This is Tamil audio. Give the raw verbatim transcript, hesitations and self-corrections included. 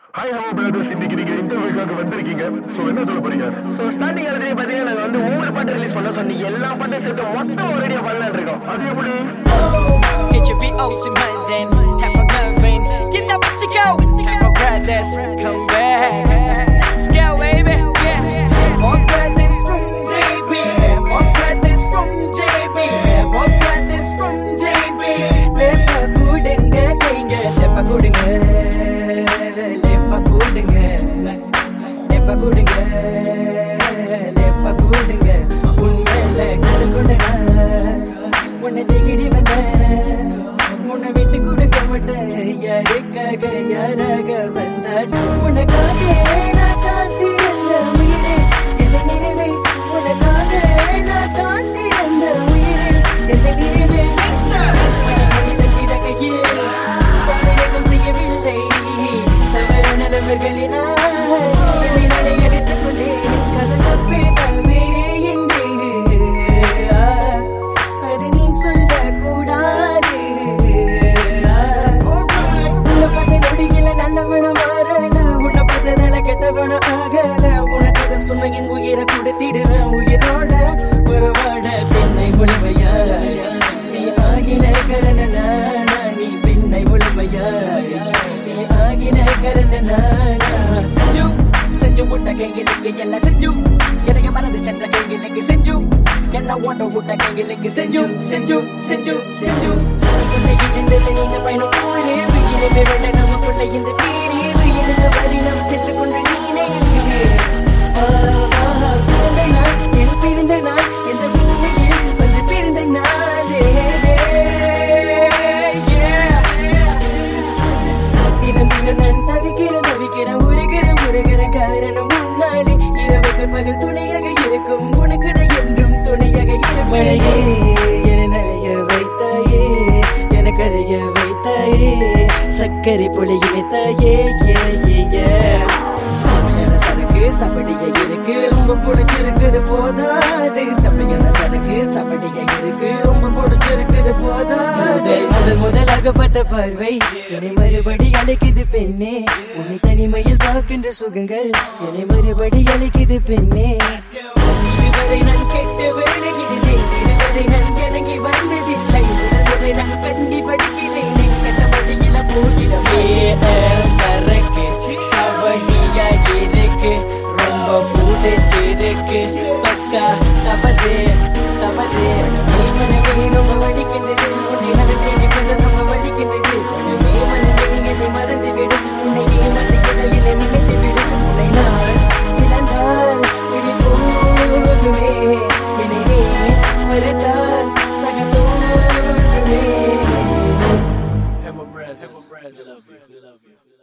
ஹாய் ஹலோ பிரதர்ஸ், இன்னைக்கு நீங்க இன்டர்வியூக்காக வந்திருக்கீங்க. சோ என்ன சொல்ல போறீங்க? சோ ஸ்டார்டிங் ஆல்ரெடி பாத்தீங்கன்னா நாங்க வந்து ஒவ்வொரு பாட்டு ரிலீஸ் பண்ணோம். சோ நீங்க எல்லா பாட்டும் சேர்த்து மொத்தம் ஒரேடியா பண்ணலாம்னு இருக்கோம். அது எப்படி? H B O C man then have a nerve get that what you go have a brothers come back let's go baby yeah walk brothers from J B walk brothers from J B walk brothers from J B lepa kudunga keinga lepa kudunga lepa kudunga lepa kudunga lepa kudunga unnela kadal kudunga unne digidi vanda உன்னை விட்டு கொடுக்க மாட்டேன் யாருக்காக யாராக வந்தாலும் உனக்காக நான் காத்திருந்த உயிரே எந்த நினைவை உனக்காக நான் காத்திருந்த உயிரே எந்த நினைவை கிடக்கையில் செய்யவில்லை தவறு நிலவர்களினால் என்னை அடித்துக் கொண்டே கதை தப்பே தவிரே என்று அது நீ சொல்லக்கூடாது. சுமையின் உயிரை கொடுத்திடுவேன் உயிரோட உறவாட பெண்ணை உழவையா நீ ஆகின கரணனா நீ பெண்ணை உழவையா நீ ஆகின கரணனா செஞ்சு செஞ்சு விட்ட கைகளுக்கு எல்லாம் செஞ்சு எனக்கு மறந்து சென்ற கைகளுக்கு செஞ்சு என்ன ஓட்ட விட்ட கைகளுக்கு செஞ்சு செஞ்சு செஞ்சு செஞ்சு நீங்க பயணம் போரே உயிரை வேண்ட நமக்குள்ள இந்த பேரே உயிரிழந்த வரி நாம் சென்று கொண்டு நீனே பிறந்த நாள் என் பிறந்த நாள் எந்த பூமியில் வந்து பிறந்த நாளே தினம் தினம் நான் தவிக்கிறேன் தவிக்கிறேன் உருகிற உருகிற காரணம் முன்னாலே இரவுகள் பகல் துணையாக இருக்கும் உனக்கு நான் என்றும் துணையாக இருக்கும் மழையே என நனைய வைத்தாயே என கரைய வைத்தாயே சக்கரை பொழி இணைத்தாயே ஏ ஏ சரக்கு சபடிய இருக்கு ரொம்ப பிடிச்சிருக்குது போதாது சமையல சரக்கு சபடிய இருக்கு ரொம்ப பிடிச்சிருக்குது போதாது முதல் முதலாகப்பட்ட பார்வை என்னை மறுபடி அழைக்குது பெண்ணே உன்னை தனிமையில் பார்க்கின்ற சுகங்கள் என்னை மறுபடி அழைக்குது பெண்ணே இதுவரை நான் கெட்டு விழுகிறேன் இதுவரை நான் இறங்கி வந்ததில்லை இதுவரை நான் கண்டி படிக்கிறேன் கட்டபடியில போகிறவே சரக்கு சபடியா இருக்கு ரொம்ப பிடிச்சிருக்கு தொட்டா தவறு தவறு நீ மனமே ரொம்ப வலிக்கின்றது உன்னை நடத்தி ரொம்ப வலிக்கின்றது உன்னை மனமே என்னை மறந்து விடும் உன்னை ஏமாற்றி கடலில் நினைத்து விடும் உன்னை நான் இழந்தால் விழி போகுமே என்னை மறுத்தால் சகத்தோடுமே. Have a breath, have a breath, I love you, I love you.